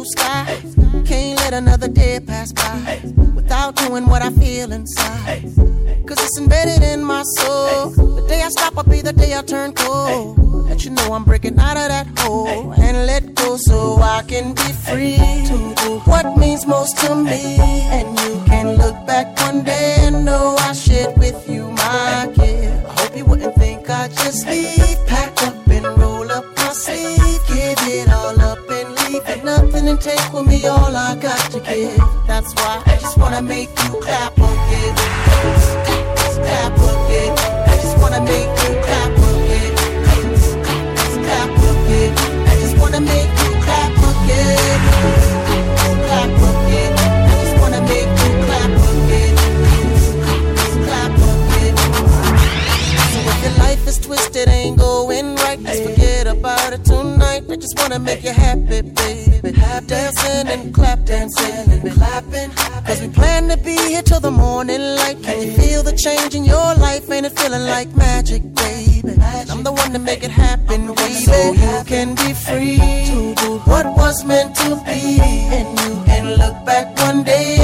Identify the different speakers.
Speaker 1: sky. Can't let another day pass by without doing what I feel inside. Cause it's embedded in my soul. The day I stop will be the day I turn cold. Let you know I'm breaking out of that hole and let go so I can be free to do what means most to me. And you can look back one day and know I shared with you my gift. I hope you wouldn't think I just leave. Pack up and roll up my sleeve. Give it all up and leave it nothing and take with me all I got to give. That's why I just wanna make you clap again. Clap again. I just wanna make you clap again. Clap again. I just wanna make you clap again. Clap again. I just wanna make you clap again. Clap again. So if your life is twisted, ain't going right, just forget about it tonight. I just wanna make you happy, baby. Dancing and clap, dancing and clapping. Cause we plan to be here till the morning light. Can you feel the change in your life? Ain't it feeling like magic, baby? I'm the one to make it happen, baby. So you can be free to do what was meant to be. And you can look back one day